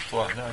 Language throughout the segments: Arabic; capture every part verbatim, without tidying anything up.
واحدة.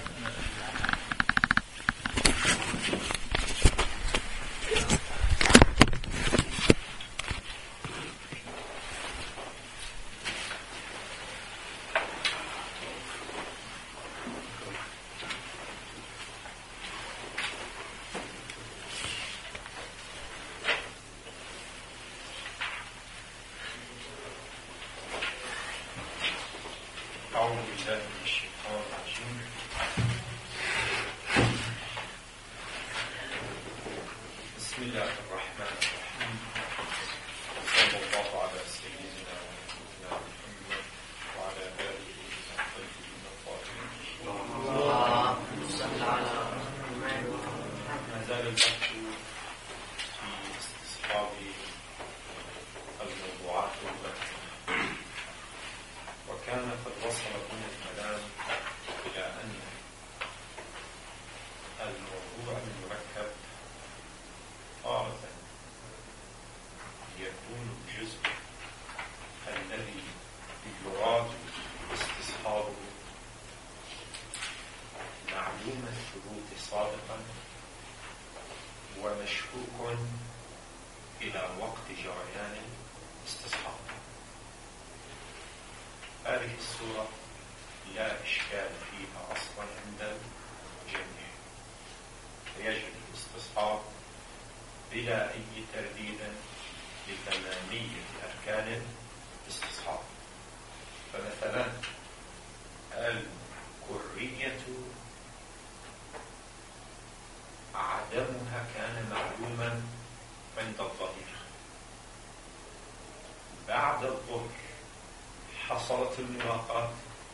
حصلت الملاقاة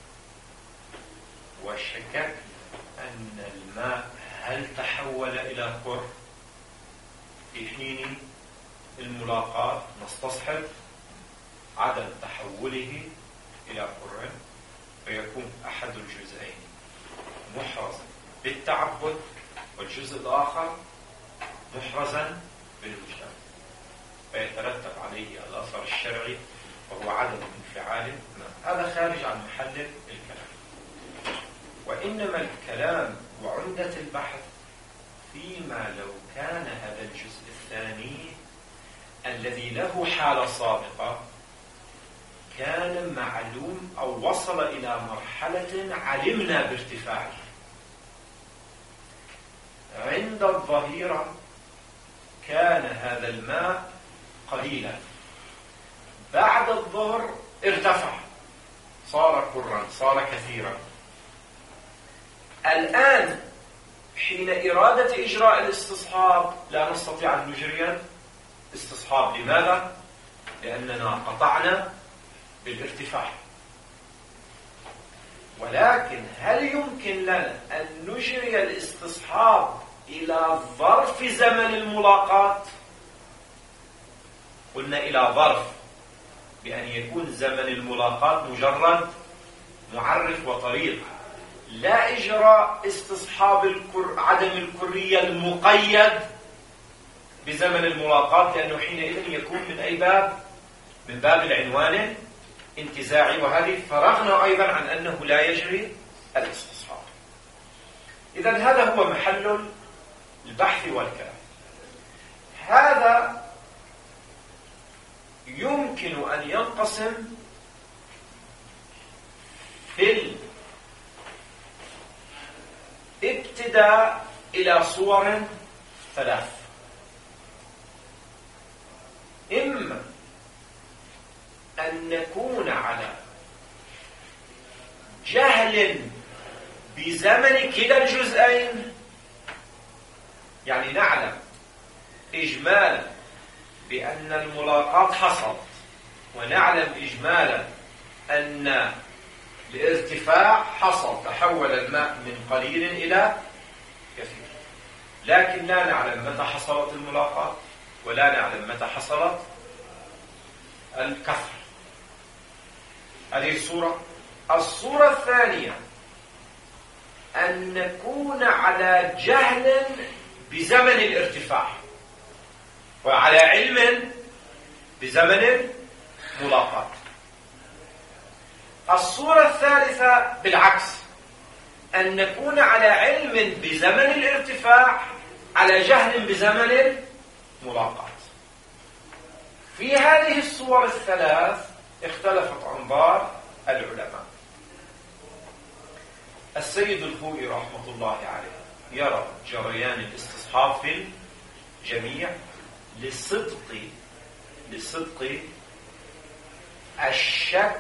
وشككنا أن الماء هل تحول إلى قر في حين الملاقاة، نستصحب عدم تحوله إلى قر، فيكون أحد الجزئين محرزا بالتعبد والجزء الآخر محرزا بالوجدان، فيترتب عليه الأثر الشرعي وهو عدم انفعال. هذا خارج عن محل الكلام، وإنما الكلام وعمدة البحث فيما لو كان هذا الجزء الثاني الذي له حالة سابقة كان معلوم أو وصل إلى مرحلة علمنا بارتفاعه. عند الظهيرة كان هذا الماء قليلا، بعد الظهر ارتفع صار قرا، صار كثيرا. الآن حين إرادة إجراء الاستصحاب لا نستطيع أن نجري استصحاب. لماذا؟ لأننا قطعنا بالارتفاع. ولكن هل يمكن لنا أن نجري الاستصحاب إلى ظرف زمن الملاقاة؟ قلنا إلى ظرف، بأن يكون زمن الملاقاة مجرد معرف وطريق، لا إجراء استصحاب الكر... عدم الكرية المقيد بزمن الملاقاة، لأنه حينئذ يكون من أي باب؟ من باب العنوان الانتزاعي، وهذه فرغنا أيضا عن أنه لا يجري الاستصحاب. إذن هذا هو محل البحث والكلام. هذا يمكن أن ينقسم في الابتداء إلى صور ثلاث: إما أن نكون على جهل بزمن كلا الجزئين، يعني نعلم إجمالا بأن الملاقاة حصلت، ونعلم إجمالا أن الارتفاع حصل، تحول الماء من قليل إلى كثير، لكن لا نعلم متى حصلت الملاقاة ولا نعلم متى حصلت الكثرة. هذه الصورة. الصورة الثانية أن نكون على جهل بزمن الارتفاع وعلى علم بزمن الملاقاة. الصورة الثالثة بالعكس، أن نكون على علم بزمن الارتفاع على جهل بزمن الملاقاة. في هذه الصور الثلاث اختلفت أنظار العلماء. السيد الخوئي رحمة الله عليه يرى جريان الاستصحاب في الجميع لصدق لصدق الشك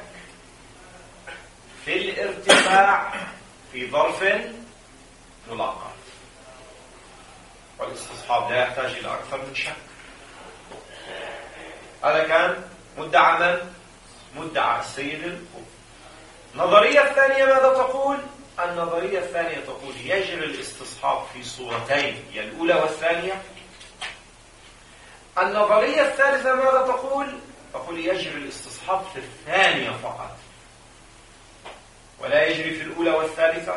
في الارتفاع في ظرف ملاقاة، والاستصحاب لا يحتاج إلى أكثر من شك. هذا كان مدعى من؟ مدعى السيد الخوئي. النظرية الثانية ماذا تقول؟ النظرية الثانية تقول يجري الاستصحاب في صورتين، هي الأولى والثانية. النظرية الثالثة ماذا تقول؟ تقول يجري الاستصحاب في الثانية فقط، ولا يجري في الأولى والثالثة،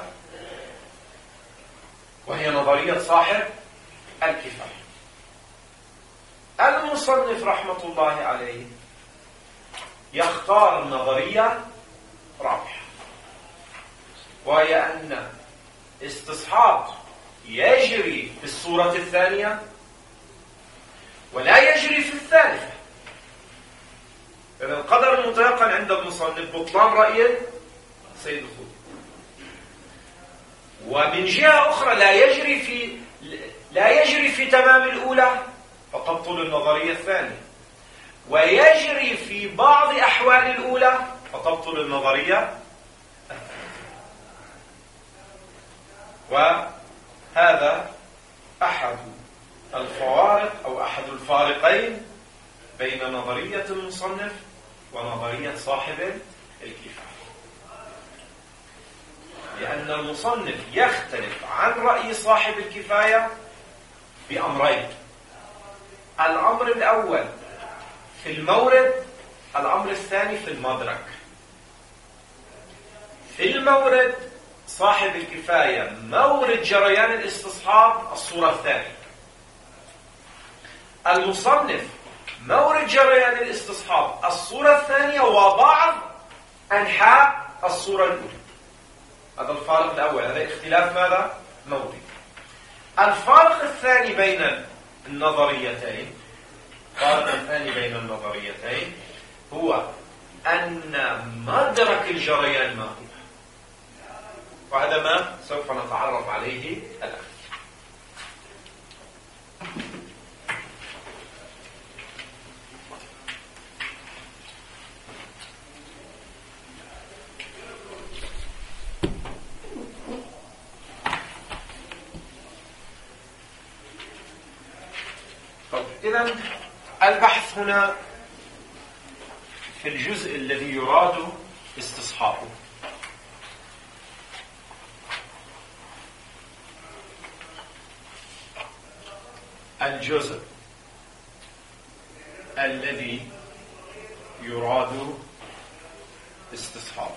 وهي نظرية صاحب الكفاية. المصنف رحمة الله عليه يختار النظرية رابحة، وهي أن استصحاب يجري في الصورة الثانية ولا يجري في الثالثة. القدر المتيقن عند المصنف بطلان رأي سيد الخوئي، ومن جهة أخرى لا يجري في لا يجري في تمام الأولى فتبطل النظرية الثانية، ويجري في بعض أحوال الأولى فتبطل النظرية الثانية. وهذا أحد الفوارق أو أحد الفارقين بين نظرية المصنف ونظرية صاحب الكفاية، لأن المصنف يختلف عن رأي صاحب الكفاية بأمرين. الأمر الأول في المورد، الأمر الثاني في المدرك. في المورد صاحب الكفاية مورد جريان الاستصحاب الصورة الثانية، المصنف مورد جريان الاستصحاب الصورة الثانية وبعض أنحاء الصورة الأولى. هذا الفارق الأول، هذا اختلاف ماذا؟ موردي. الفارق الثاني بين النظريتين الفارق الثاني بين النظريتين هو أن مدرك الجريان ما هو، وهذا ما سوف نتعرف عليه الآن. إذن البحث هنا في الجزء الذي يراد استصحابه. الجزء الذي يراد استصحابه.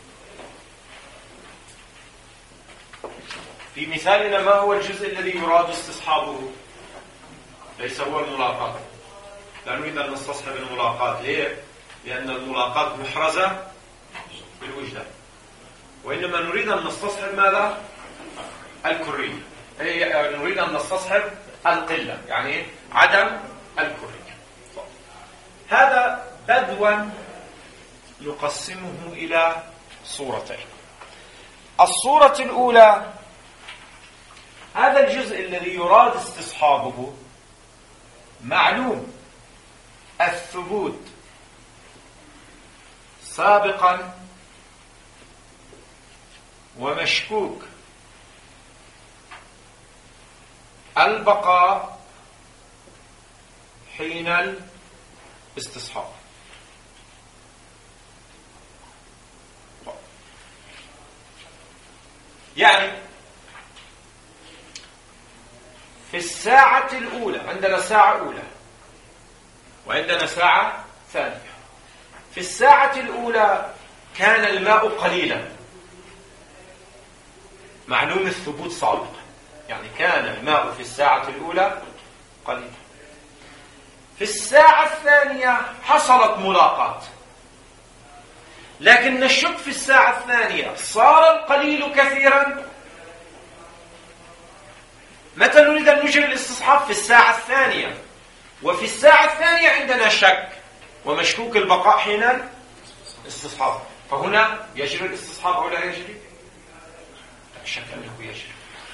في مثالنا ما هو الجزء الذي يراد استصحابه؟ ليس هو الملاقاة، لا نريد أن نستصحب الملاقاة. ليه؟ لأن الملاقاة محرزة بالوجدان، وإنما نريد أن نستصحب ماذا؟ الكرية، نريد أن نستصحب القلة، يعني عدم الكرية. هذا بدوا نقسمه إلى صورتين. الصورة الأولى هذا الجزء الذي يراد استصحابه معلوم الثبوت سابقا ومشكوك البقاء حين الاستصحاب. يعني في الساعة الأولى عندنا ساعة أولى وعندنا ساعة ثانية. في الساعة الأولى كان الماء قليلا معلوم الثبوت سابقا، يعني كان الماء في الساعة الأولى قليلا. في الساعة الثانية حصلت ملاقاة، لكن نشك في الساعة الثانية صار القليل كثيرا. متى نريد أن نجري الاستصحاب؟ في الساعة الثانية، وفي الساعة الثانية عندنا شك ومشكوك البقاء حين الاستصحاب، فهنا يجري الاستصحاب أو لا يجري؟ لا شك أنه يجري،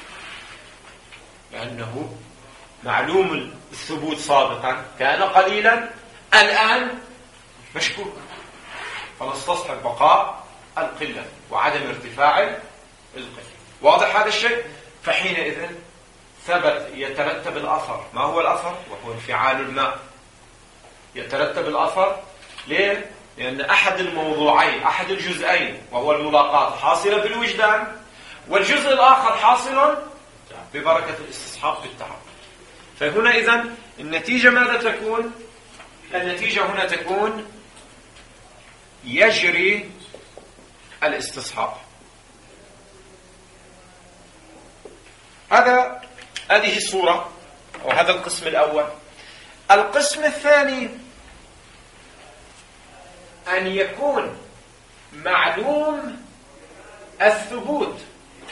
لأنه معلوم الثبوت سابقا كان قليلا الآن مشكوك، فنستصحب بقاء القلة وعدم ارتفاع القلة. واضح هذا الشيء؟ فحينئذ ثبت يترتب الأثر. ما هو الأثر؟ وهو انفعال الماء. يترتب الأثر ليه؟ لأن أحد الموضوعين، أحد الجزئين وهو الملاقات حاصلة بالوجدان، والجزء الآخر حاصل ببركة الاستصحاب بالتعب. فهنا إذن النتيجة ماذا تكون؟ النتيجة هنا تكون يجري الاستصحاب. هذا هذه الصورة أو هذا القسم الأول. القسم الثاني أن يكون معلوم الثبوت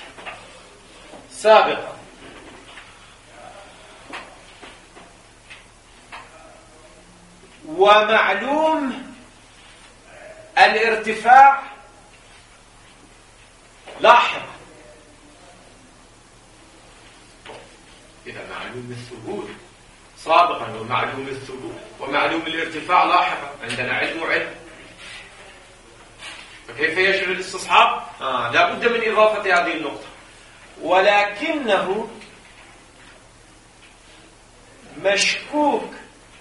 سابقا، ومعلوم الارتفاع لاحقا. إذا معلوم الثبوت سابقا ومعلوم الثبوت ومعلوم الارتفاع لاحقا، عندنا علم وعلم، فكيف يجري الاستصحاب؟ آه لا بد من إضافة هذه النقطة. ولكنه مشكوك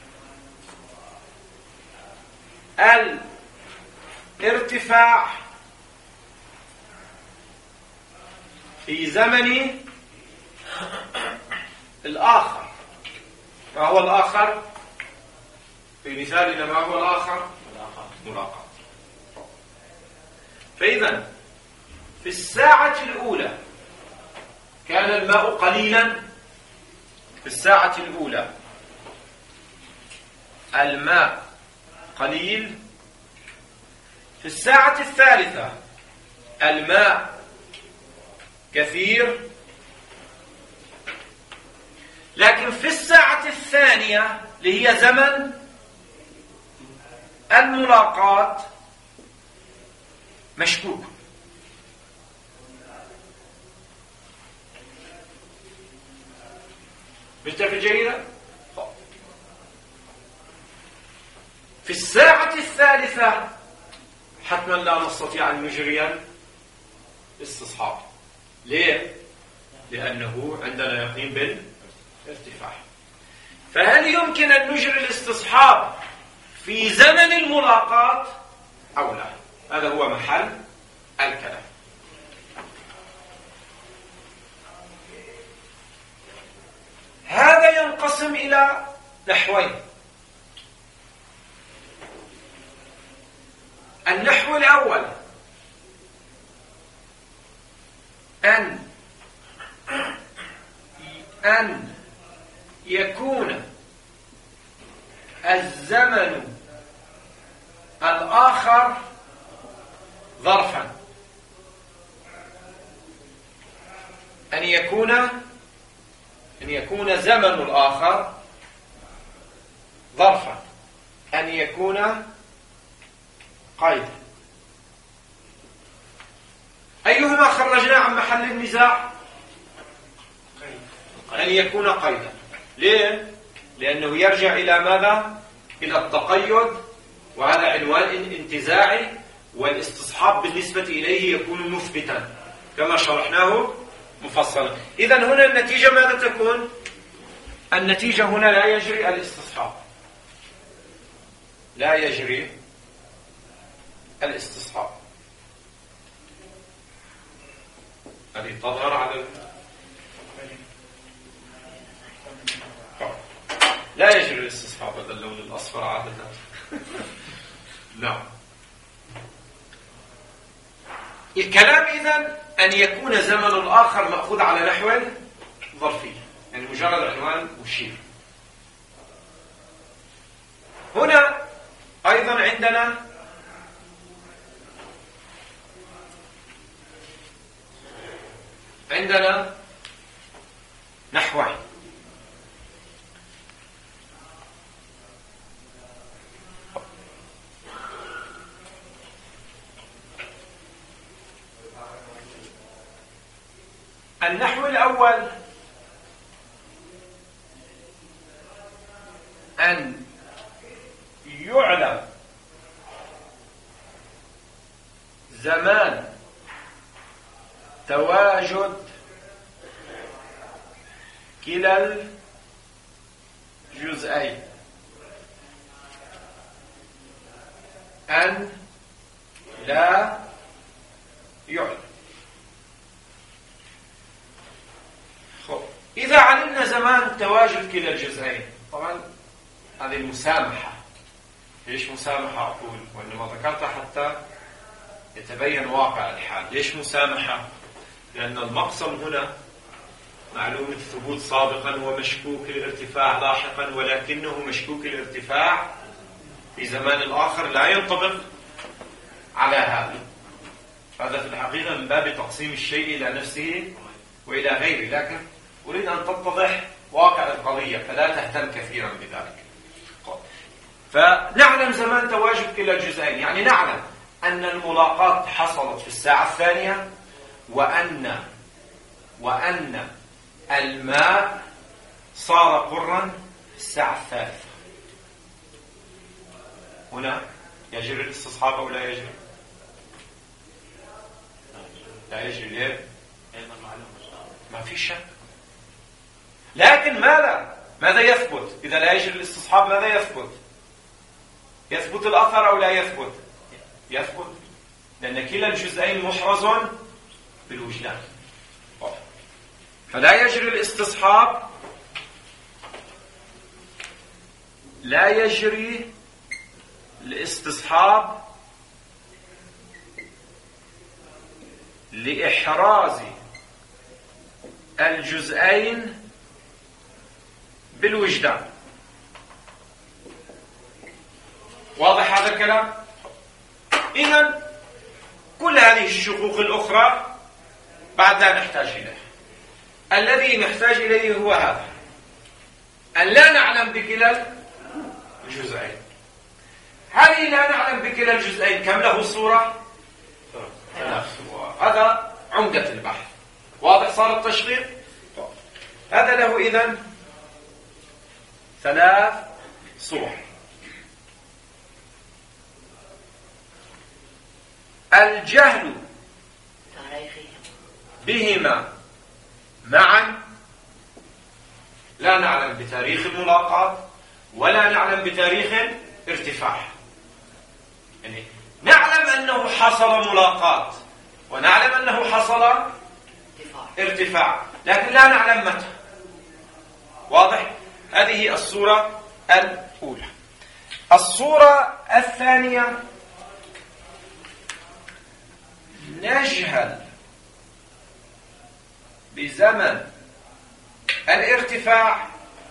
الارتفاع في زمن الآخر. ما هو الآخر؟ في مثالنا ما هو الآخر؟ ملاقات. فإذا في الساعة الأولى كان الماء قليلا، في الساعة الأولى الماء قليل، في الساعة الثالثة الماء كثير، لكن في الساعة الثانية اللي هي زمن الملاقات مشكوك. متفق جيدا؟ في الساعة الثالثة حتما لا نستطيع أن نجري الاستصحاب. ليه؟ لأنه عندنا يقين بالارتفاع. فهل يمكن أن نجري الاستصحاب في زمن الملاقات أو لا؟ هذا هو محل الكلام. هذا ينقسم إلى نحوين. النحو الأول أن أن يكون الزمن الآخر ظرفا، أن يكون أن يكون زمن الآخر ظرفا، أن يكون قيدا. أيهما خرجنا عن محل النزاع؟ أن يكون قيدا. ليه؟ لأنه يرجع إلى ماذا؟ إلى التقيد، وهذا عنوان انتزاعي، والاستصحاب بالنسبة إليه يكون مثبتا كما شرحناه مفصلا. إذن هنا النتيجة ماذا تكون؟ النتيجة هنا لا يجري الاستصحاب، لا يجري الاستصحاب. هذه تظهر على لا يجري الاستصحاب، هذا اللون الأصفر عادة. نعم. الكلام إذن أن يكون زمن الآخر مأخوذ على نحو ظرفي، يعني مجرد عنوان مشير. هنا أيضا عندنا عندنا نحوين: النحو الأول أن يعلم زمان تواجد كلا الجزئين، أن لا يعلم. إذا علمنا زمان تواجد كلا الجزئين، طبعا هذه المسامحة. ليش مسامحة أقول؟ وإنما ذكرتها حتى يتبين واقع الحال. ليش مسامحة؟ لأن المقسم هنا معلوم الثبوت سابقا ومشكوك الارتفاع لاحقا، ولكنه مشكوك الارتفاع في زمان الآخر لا ينطبق على هذا. هذا في الحقيقة من باب تقسيم الشيء إلى نفسه وإلى غيره، لكن أريد أن تتضح واقع القضية فلا تهتم كثيرا بذلك. فنعلم زمان تواجد كلا الجزئين، يعني نعلم أن الملاقات حصلت في الساعة الثانية، وأن وأن الماء صار قرا في الساعة الثالثة. هنا يجري الاستصحاب أو لا يجري؟ لا يجري. ليه؟ ما في شك. لكن ماذا ماذا يثبت؟ إذا لا يجري الاستصحاب ماذا يثبت؟ يثبت الأثر أو لا يثبت؟ يثبت، لأن كلا الجزئين محرز بالوجدان. فلا يجري الاستصحاب، لا يجري الاستصحاب لإحراز الجزئين بالوجدان. واضح هذا الكلام؟ إذن كل هذه الشقوق الأخرى بعد لا نحتاج إليها. الذي نحتاج إليه هو هذا: أن لا نعلم بكلا الجزئين. هذه لا نعلم بكلا الجزئين كم له صورة؟ ثلاث صور. هذا عمدة البحث. واضح صار التشقيق؟ هذا له إذن ثلاث صور. الجهل بهما معا، لا نعلم بتاريخ الملاقات ولا نعلم بتاريخ ارتفاع. يعني نعلم أنه حصل ملاقات ونعلم أنه حصل ارتفاع، لكن لا نعلم متى. واضح؟ هذه الصورة الأولى. الصورة الثانية: نجهل بزمن الارتفاع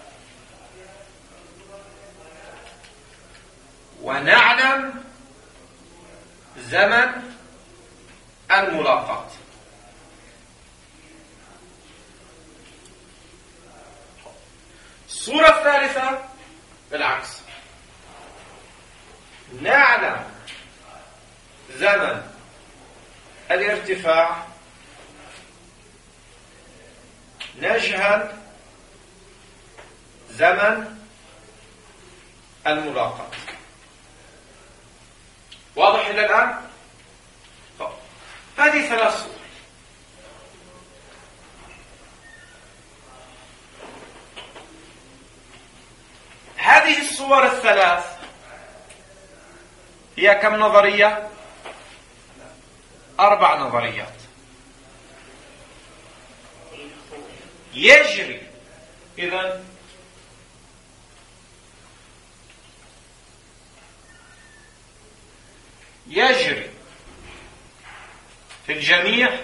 ونعلم زمن الملاقات. الصورة الثالثة بالعكس: نعلم زمن الارتفاع، نجهل زمن الملاقات. واضح إلى الآن؟ طب. هذه ثلاث صور. هذه الصور الثلاث هي كم نظرية؟ أربع نظريات. يجري إذن يجري في الجميع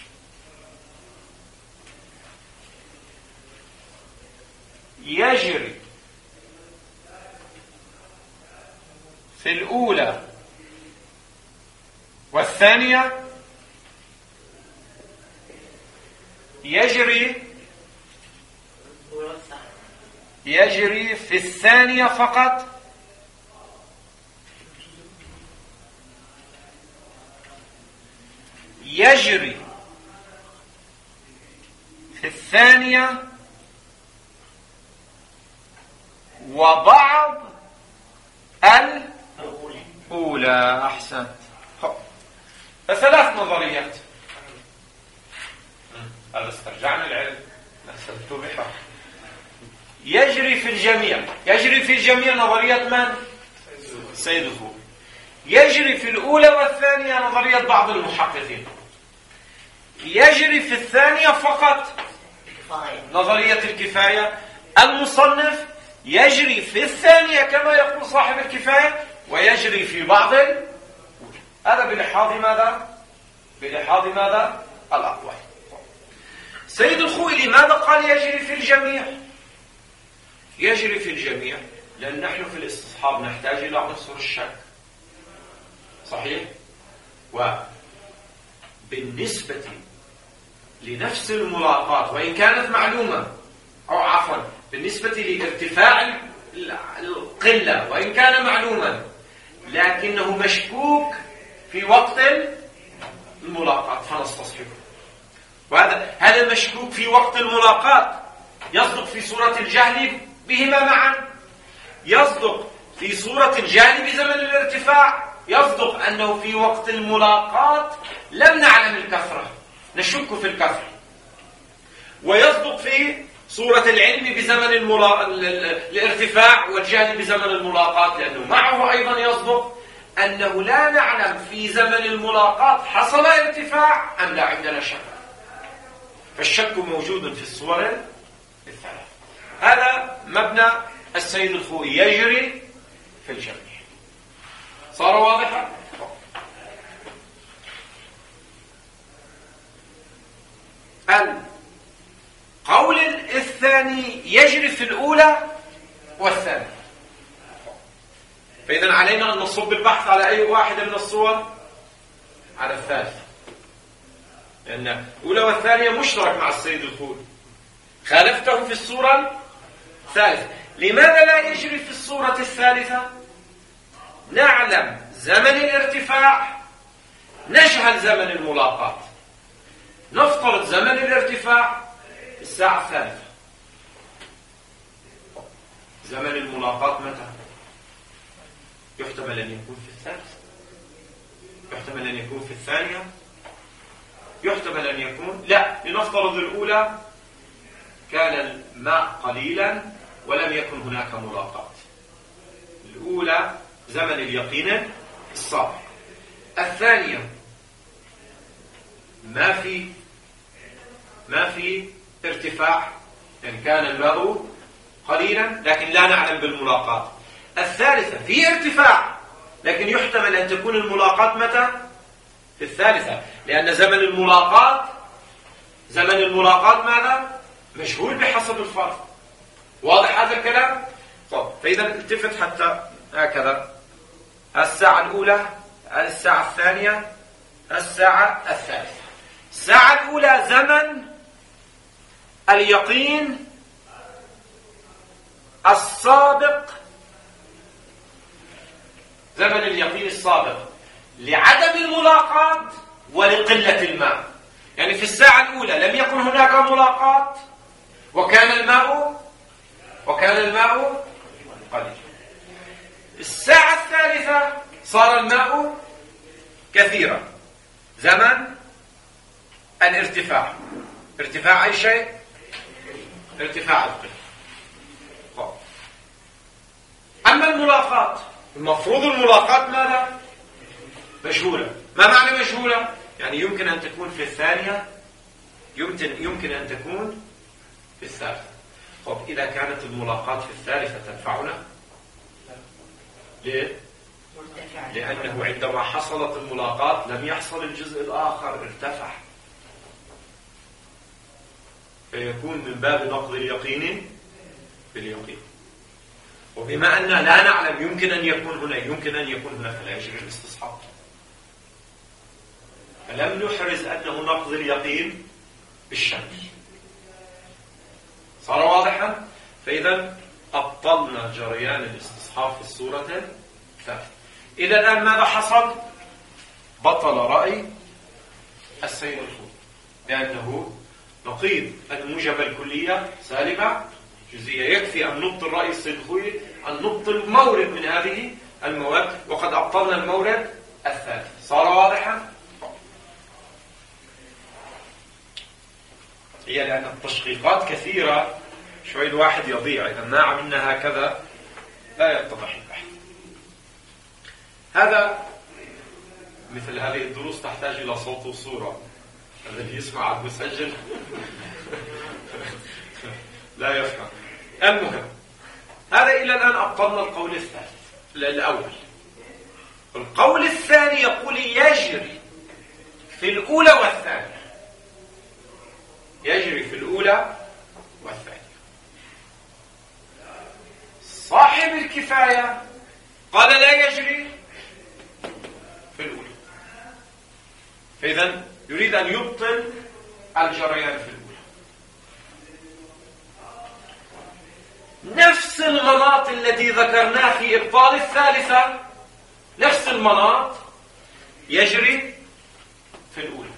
يجري في الأولى والثانية يجري يجري في الثانية فقط يجري في الثانية وبعض الأولى. أحسنت. فثلاث نظريات. هذا استرجعنا العلم نحسبته بحر. يجري في الجميع يجري في الجميع نظرية من؟ سيد الخوئي. يجري في الأولى والثانية نظرية بعض المحققين. يجري في الثانية فقط نظرية الكفاية. المصنف يجري في الثانية كما يقول صاحب الكفاية، ويجري في بعض. هذا بلحاظ ماذا؟ بلحاظ ماذا؟ الأقوال. سيد الخوئي لماذا قال يجري في الجميع؟ يجري في الجميع لأن نحن في الاستصحاب نحتاج إلى عنصر الشك، صحيح؟ وبالنسبة لنفس الملاقات وإن كانت معلومة، أو عفوا بالنسبة لارتفاع القلة وإن كان معلوما، لكنه مشكوك في وقت الملاقات فنستصحبه. وهذا هذا مشكوك في وقت الملاقات يصدق في صورة الجهل بهما معا، يصدق في صورة الجهل بزمن الارتفاع، يصدق أنه في وقت الملاقات لم نعلم الكثرة نشك في الكثرة، ويصدق في صورة العلم بزمن الملا... الارتفاع والجهل بزمن الملاقات، لأنه معه أيضا يصدق أنه لا نعلم في زمن الملاقات حصل ارتفاع أم لا عندنا شك. فالشك موجود في الصور الثلاث. هذا مبنى السيد الخوئي، يجري في الجميع. صار واضحا؟ القول الثاني يجري في الأولى والثانية. فإذا علينا أن نصب البحث على أي واحدة من الصور؟ على الثالثة، لأن الأولى والثانية مشترك مع السيد الخوئي، خالفته في الصورة الثالثة. لماذا لا يجري في الصورة الثالثة؟ نعلم زمن الارتفاع، نجهل زمن الملاقات. نفترض زمن الارتفاع الساعة الثالثة، زمن الملاقات متى؟ يحتمل أن يكون في الثالثة، يحتمل أن يكون في الثانية، يحتمل أن يكون لا. لنفترض الأولى كان الماء قليلا ولم يكن هناك ملاقات. الأولى زمن اليقين الصادق. الثانية ما في ما في ارتفاع، يعني كان الماء قليلا لكن لا نعلم بالملاقات. الثالثة في ارتفاع لكن يحتمل أن تكون الملاقات متى؟ في الثالثة، لأن زمن الملاقات زمن الملاقات ماذا؟ مجهول بحسب الفرض. واضح هذا الكلام؟ طب فإذا التفت حتى هكذا: الساعة الأولى، الساعة الثانية، الساعة الثالثة. الساعة الأولى زمن اليقين السابق، زمن اليقين السابق لعدم الملاقات ولقلة الماء. يعني في الساعة الأولى لم يكن هناك ملاقات وكان الماء وكان الماء قليل. الساعة الثالثة صار الماء كثيرا، زمن الارتفاع. ارتفاع أي شيء؟ ارتفاع القلة. أما الملاقات، المفروض الملاقات ماذا؟ مجهولة. ما معنى مجهولة؟ يعني يمكن أن تكون في الثانية، يمكن يمكن أن تكون في الثالثة. طب إذا كانت الملاقات في الثالثة تنفعنا؟ ليه؟ لأنه عندما حصلت الملاقات لم يحصل الجزء الآخر، ارتفع، فيكون من باب نقض اليقين باليقين. وبما أننا لا نعلم يمكن أن يكون هنا يمكن أن يكون هنا فلا يجري الاستصحاب. فلم نحرز أنه نقض اليقين بالشك. فإذا أبطلنا جريان الاستصحاب في الصورة الثالثة. إذا الآن ماذا حصل؟ بطل رأي السيد الخوئي، لأنه نقيض الموجبة الكلية سالبة جزئية. يكفي أن نبطل رأي السيد الخوئي، أن نبطل مورد من هذه المواد، وقد أبطلنا المورد الثالث. صار واضحا؟ هي لأن التشقيقات كثيرة شوي الواحد يضيع، إذا ما عملنا هكذا لا يتضح البحث. هذا مثل هذه الدروس تحتاج إلى صوت وصورة، الذي يسمع المسجل لا يفهم. المهم، هذا إلى الآن أبطلنا القول الثالث الأول. القول الثاني يقول يجري في الأولى والثانية، يجري في الأولى والثانية. صاحب الكفاية قال لا يجري في الأولى، فإذا يريد أن يبطل الجريان في الأولى. نفس المناط الذي ذكرناه في إبطال الثالثة، نفس المناط يجري في الأولى.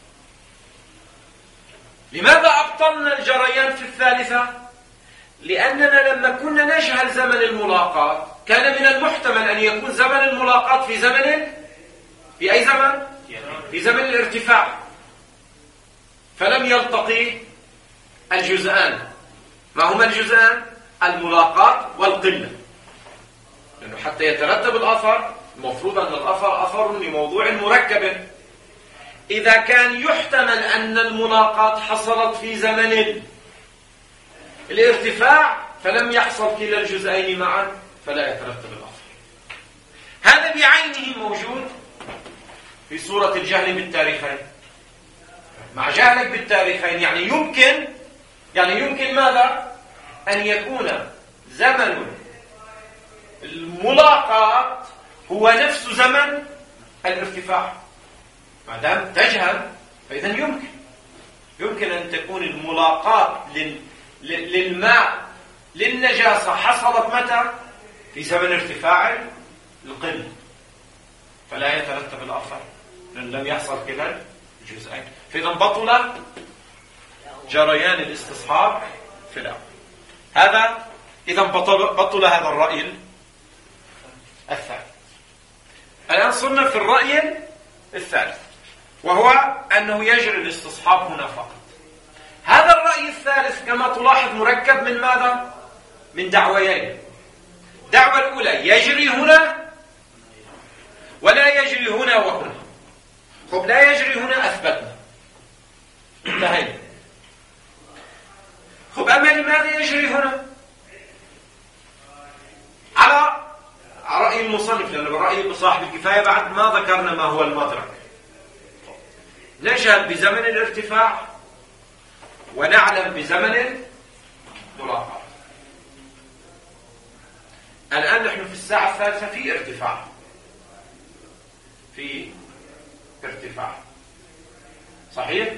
لماذا أبطلنا الجريان في الثالثة؟ لأننا لما كنا نجهل زمن الملاقات كان من المحتمل أن يكون زمن الملاقات في زمن في أي زمن؟ في زمن الارتفاع، فلم يلتقي الجزءان. ما هما الجزءان؟ الملاقات والقلة، لأنه حتى يترتب الأثر المفروض أن الأثر أثر لموضوع مركب. إذا كان يحتمل أن الملاقات حصلت في زمن الارتفاع فلم يحصل كلا الجزئين معا، فلا يترتب الأثر. هذا بعينه موجود في صورة الجهل بالتاريخين. مع جهلك بالتاريخين يعني يمكن يعني يمكن ماذا؟ أن يكون زمن الملاقات هو نفس زمن الارتفاع. ما دام تجهل فإذا يمكن يمكن أن تكون الملاقات لل... للماء للنجاسة حصلت متى؟ في زمن ارتفاع القلة، فلا يترتب الأثر لأن لم يحصل كلا الجزئين. فإذا بطل جريان الاستصحاب في الأول. هذا إذا بطل, بطل هذا الرأي الثالث. الآن صرنا في الرأي الثالث، وهو أنه يجري الاستصحاب هنا فقط. هذا الرأي الثالث كما تلاحظ مركب من ماذا؟ من دعويين. الدعوة الأولى يجري هنا ولا يجري هنا وهنا. خب لا يجري هنا أثبتنا انتهينا. خب أما لماذا يجري هنا؟ على رأي المصنف، لأن بالرأي بصاحب الكفاية بعد ما ذكرنا ما هو المدرك. نجهل بزمن الارتفاع ونعلم بزمن الملاقات. الآن نحن في الساعة الثالثة في ارتفاع في ارتفاع صحيح؟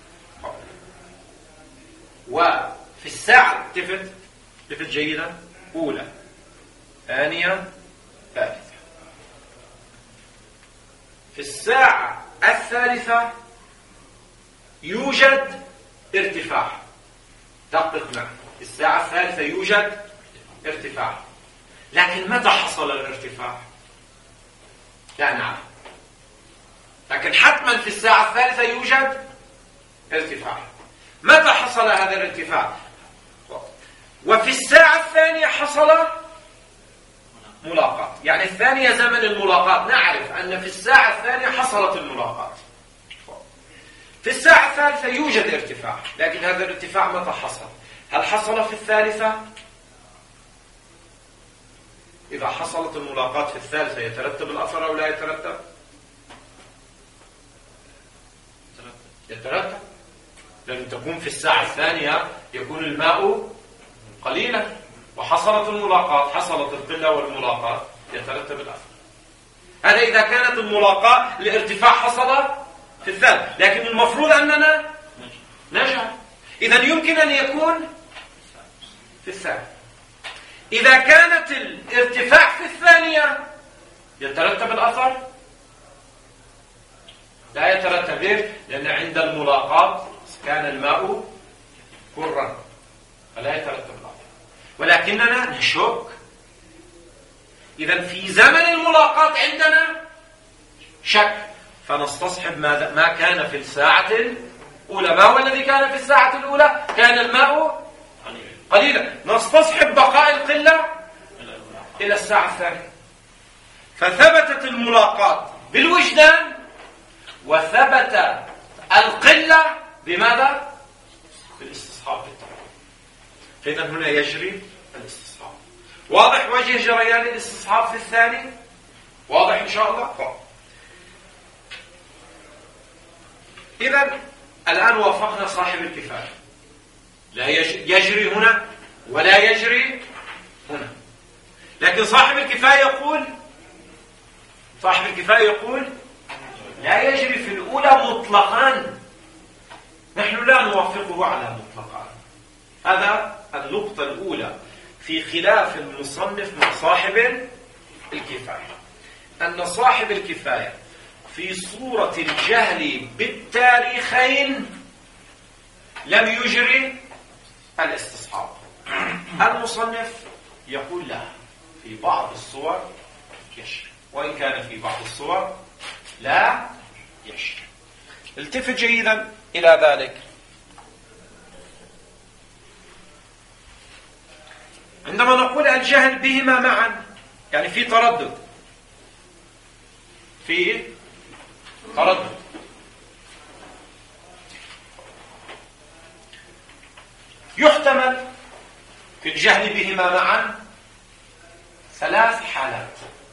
وفي الساعة التفت تفت جيدا أولى ثانية ثالثة. في الساعة الثالثة يوجد ارتفاع. دقق معي، في الساعة الثالثة يوجد ارتفاع، لكن متى حصل الارتفاع؟ لا نعلم، لكن حتما في الساعة الثالثة يوجد ارتفاع. متى حصل هذا الارتفاع؟ وفي الساعة الثانية حصل ملاقات، يعني الثانية زمن الملاقات. نعرف أن في الساعة الثانية حصلت الملاقات. في الساعة الثالثة يوجد ارتفاع، لكن هذا الارتفاع متى حصل؟ هل حصل في الثالثة؟ إذا حصلت الملاقات في الثالثة يترتب الأثر أو لا يترتب؟ يترتب، لأن تكون في الساعة الثانية يكون الماء قليلا وحصلت الملاقات، حصلت القلة والملاقات، يترتب الأثر. هذا إذا كانت الملاقاة الارتفاع حصل في الثالث، لكن المفروض أننا نجهل. إذن يمكن أن يكون في الثانية. إذا كانت الارتفاع في الثانية يترتب الأثر؟ لا يترتب. ليه؟ لأن عند الملاقاة كان الماء كرا فلا يترتب الأثر، ولكننا نشك. إذا في زمن الملاقاة عندنا شك، فنستصحب ماذا؟ ما كان في الساعة الأولى. ما هو الذي كان في الساعة الأولى؟ كان الماء قليلا. نستصحب بقاء القلة إلى الساعة الثانية. فثبتت الملاقاة بالوجدان، وثبت القلة بماذا؟ بالاستصحاب بالطبع. فإذا هنا يجري الاستصحاب. واضح وجه جريان الاستصحاب في الثاني؟ واضح إن شاء الله؟ طبعا. إذا الآن وافقنا صاحب الكفاية، لا يجري هنا ولا يجري هنا. لكن صاحب الكفاية يقول صاحب الكفاية يقول لا يجري في الأولى مطلقا. نحن لا نوافقه على مطلقا. هذا النقطة الأولى في خلاف المصنف مع صاحب الكفاية، أن صاحب الكفاية في صورة الجهل بالتاريخين لم يجري الاستصحاب. المصنف يقول لا، في بعض الصور يجري، وإن كان في بعض الصور لا يجري. التفت جيدا إلى ذلك. عندما نقول الجهل بهما معا يعني في تردد، في تردد. يحتمل في الجهل بهما معا ثلاث حالات.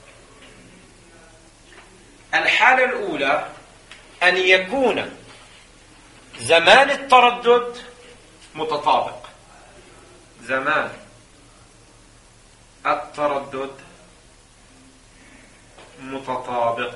الحالة الأولى أن يكون زمان التردد متطابق، زمان التردد متطابق.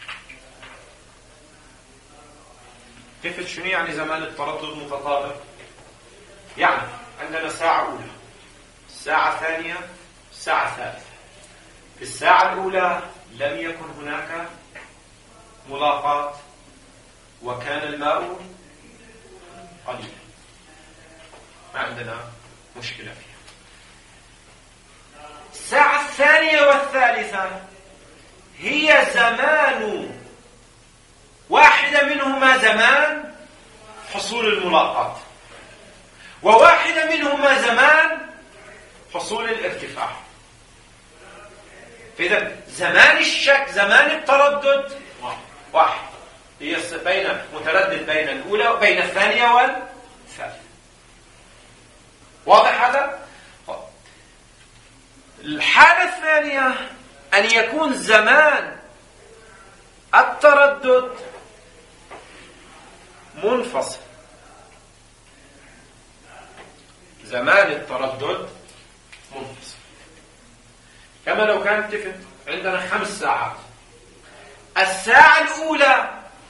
كيف شنو يعني زمان التردد متطابق؟ يعني عندنا ساعة أولى، ساعة ثانية، ساعة ثالثة. في الساعة الأولى لم يكن هناك ملاقاة وكان الماء قليلا، ما عندنا مشكلة فيها. الساعة الثانية والثالثة هي زمان واحدة منهما زمان حصول الملاقاة، وواحدة منهما زمان حصول الارتفاع. فإذا زمان الشك، زمان التردد واحد، هي بين متردد بين الأولى وبين الثانية والثالثة. واضح هذا؟ الحالة الثانية أن يكون زمان التردد منفصل. زمان التردد منفصل، كما لو كانت تفت عندنا خمس ساعات. الساعة الأولى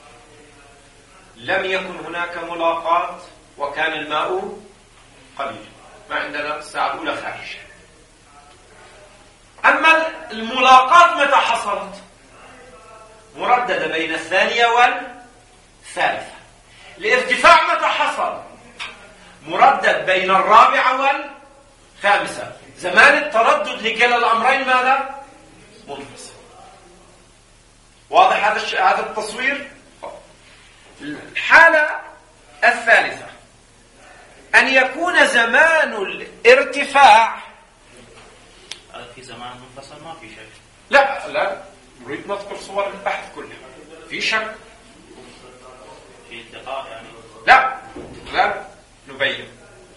لم يكن هناك ملاقاة وكان الماء قليل، ما عندنا الساعة الأولى خارجة. أما الملاقاة متى حصلت؟ مرددة بين الثانية والثالثة. الارتفاع متى حصل؟ مردد بين الرابعة والخامسة. زمان التردد لكلا الأمرين ماذا؟ منفصل. واضح هذا الش... هذا التصوير؟ الحالة الثالثة أن يكون زمان الارتفاع في زمان منفصل ما في شك. لا لا نريد نذكر صور البحث كلها. في شك؟ في التقاء يعني؟ لا لا نبين.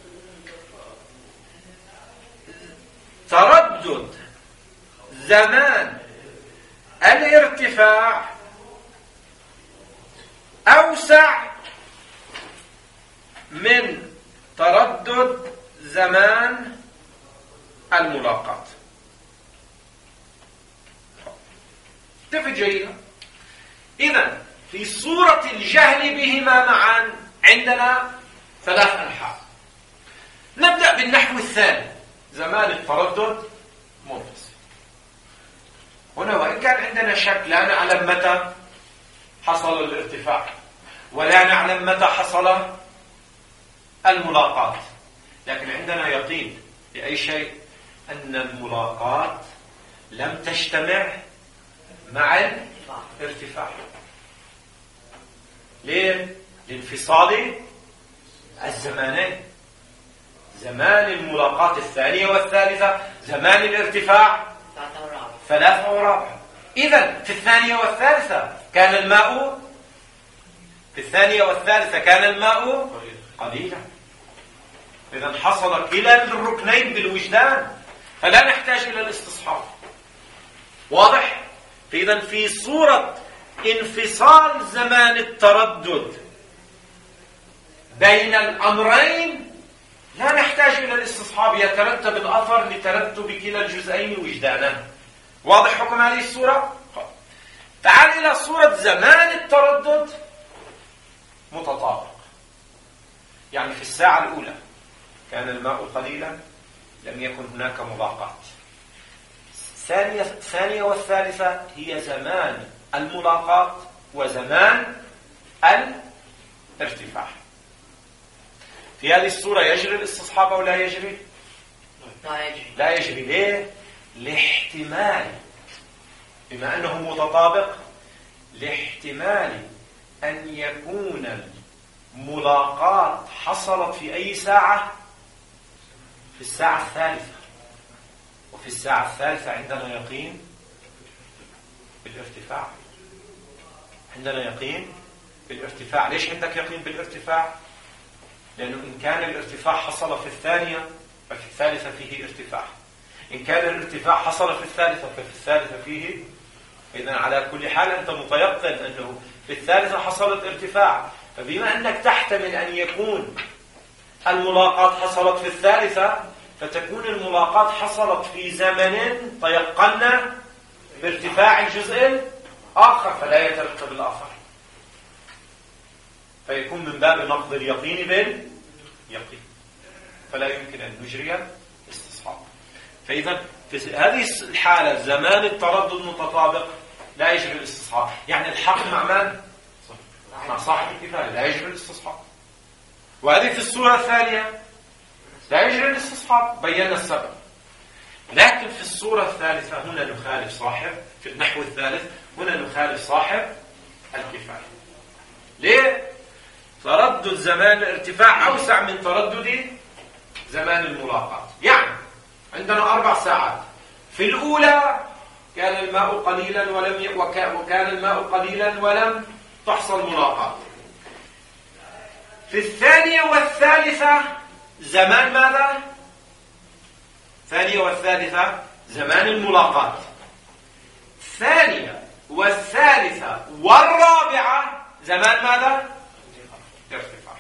تردد زمان الارتفاع أوسع من تردد زمان الملاقاة. تفت جيدا. إذن في صورة الجهل بهما معا عندنا ثلاث أنحاء. نبدأ بالنحو الثاني. شك، لا نعلم متى حصل الارتفاع ولا نعلم متى حصل الملاقات، لكن عندنا يقين بأي شيء أن الملاقات لم تجتمع مع الارتفاع. ليه؟ لانفصال الزمانين، زمان الملاقات الثانية والثالثة، زمان الارتفاع ثلاثة ورابعة. إذن في الثانية والثالثة كان الماء في الثانية والثالثة كان الماء قليلا. إذن حصل كلا الركنين بالوجدان، فلا نحتاج إلى الاستصحاب. واضح؟ إذن في صورة انفصال زمان التردد بين الأمرين لا نحتاج إلى الاستصحاب، يترتب الأثر لترتب كلا الجزئين وجدانا. واضح حكم هذه الصورة؟ تعال إلى صورة زمان التردد متطابق. يعني في الساعة الأولى كان الماء قليلا، لم يكن هناك ملاقات. الثانية الثانية والثالثة هي زمان الملاقات وزمان الارتفاع. في هذه الصورة يجري الاستصحاب أو لا يجري؟ لا يجري. لا يجري. ليه؟ لاحتمال، بما أنه متطابق، لاحتمال أن يكون الملاقات حصلت في أي ساعة؟ في الساعة الثالثة. وفي الساعة الثالثة عندنا يقين بالارتفاع. عندنا يقين بالارتفاع. ليش عندك يقين بالارتفاع؟ لأنه إن كان الارتفاع حصل في الثانية ففي الثالثة فيه ارتفاع، إن كان الارتفاع حصل في الثالثة ففي الثالثة فيه. إذن على كل حال أنت متيقن أنه في الثالثة حصلت ارتفاع، فبما أنك تحتمل أن يكون الملاقات حصلت في الثالثة، فتكون الملاقات حصلت في زمن تيقنا بارتفاع الجزء الآخر، فلا يترتب الآخر، فيكون من باب نقض اليقين باليقين، فلا يمكن أن نجري استصحاب. فإذا في هذه الحالة زمان التردد متطابق لا يجري الاستصحاب، يعني الحق مع من؟ مع صاحب الكفاية، لا يجري الاستصحاب. وهذه في الصورة الثانية لا يجري الاستصحاب، بينا السبب. لكن في الصورة الثالثة هنا نخالف صاحب، في النحو الثالث هنا نخالف صاحب الكفاية. ليه؟ تردد زمان الارتفاع أوسع من تردد زمان الملاقات. يعني عندنا أربع ساعات، في الأولى كان الماء قليلا ولم ي... وك... وكان الماء قليلا ولم تحصل ملاقات. في الثانية والثالثة زمان ماذا؟ الثانية والثالثة زمان الملاقات. الثانية والثالثة والرابعة زمان ماذا؟ ارتفاع.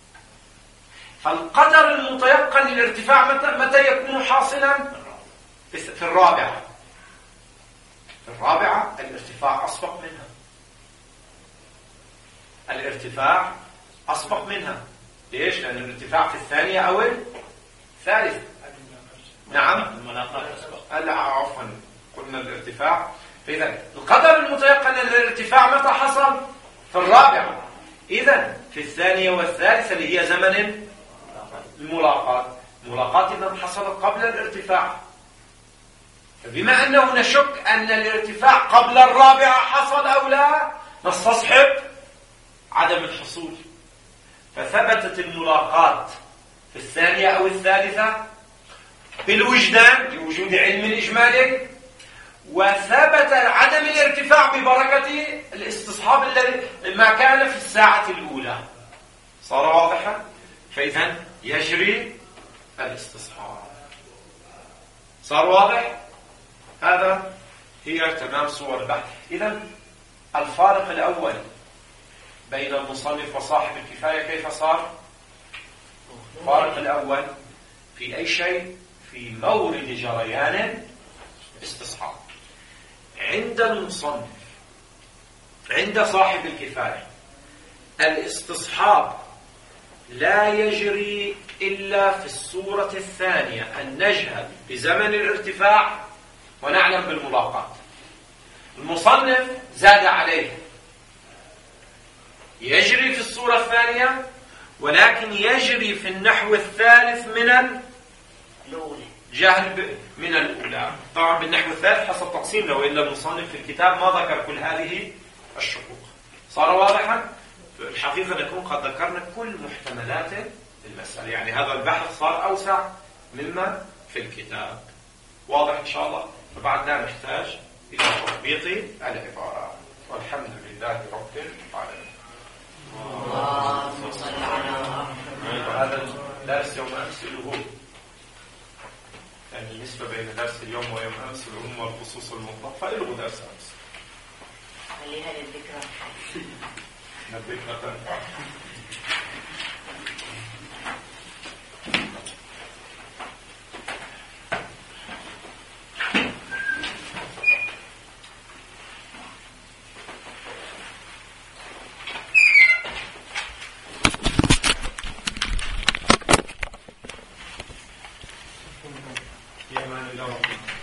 فالقدر المتيقن للارتفاع متى, متى يكون حاصلا؟ في الرابعة. في الرابعة الارتفاع أسبق منها. الارتفاع أسبق منها. ليش؟ لأن الارتفاع في الثانية أو الثالثة. نعم. الملاقات أسبق. لا عفوا، قلنا الارتفاع. فإذا القدر المتيقن للارتفاع متى حصل؟ في الرابعة. إذا في الثانية والثالثة اللي هي زمن الملاقات. الملاقات إذا حصلت قبل الارتفاع. فبما أنه نشك أن الارتفاع قبل الرابعة حصل أو لا، نستصحب عدم الحصول. فثبتت الملاقات في الثانية أو الثالثة بالوجدان بوجود علم إجمالي، وثبت عدم الارتفاع ببركة الاستصحاب الذي ما كان في الساعة الأولى. صار واضحا؟ فإذا يجري الاستصحاب. صار واضح؟ هذا هي تمام صور البحث. إذا الفارق الأول بين المصنف وصاحب الكفاية كيف صار؟ الفارق الأول في أي شيء؟ في مورد جريان استصحاب. عند المصنف، عند صاحب الكفاية، الاستصحاب لا يجري إلا في الصورة الثانية، أن نجهل بزمن الارتفاع ونعلم بالملاقات. المصنف زاد عليه، يجري في الصورة الثانية ولكن يجري في النحو الثالث من الأولى جهل من الأولى. طبعا بالنحو الثالث حسب تقسيم، لو إلا المصنف في الكتاب ما ذكر كل هذه الشقوق. صار واضحا؟ في الحقيقة نكون قد ذكرنا كل محتملات المسألة، يعني هذا البحث صار أوسع مما في الكتاب. واضح إن شاء الله؟ فبعدنا نحتاج إلى تطبيق العبارات. والحمد لله رب العالمين. اللهم صل على محمد. هذا الدرس يوم أمس له يعني النسبة بين درس اليوم ويوم أمس العموم والخصوص المطلق، فإله درس أمس. خليها للذكرى. الذكرى تنفع. في أمان الله.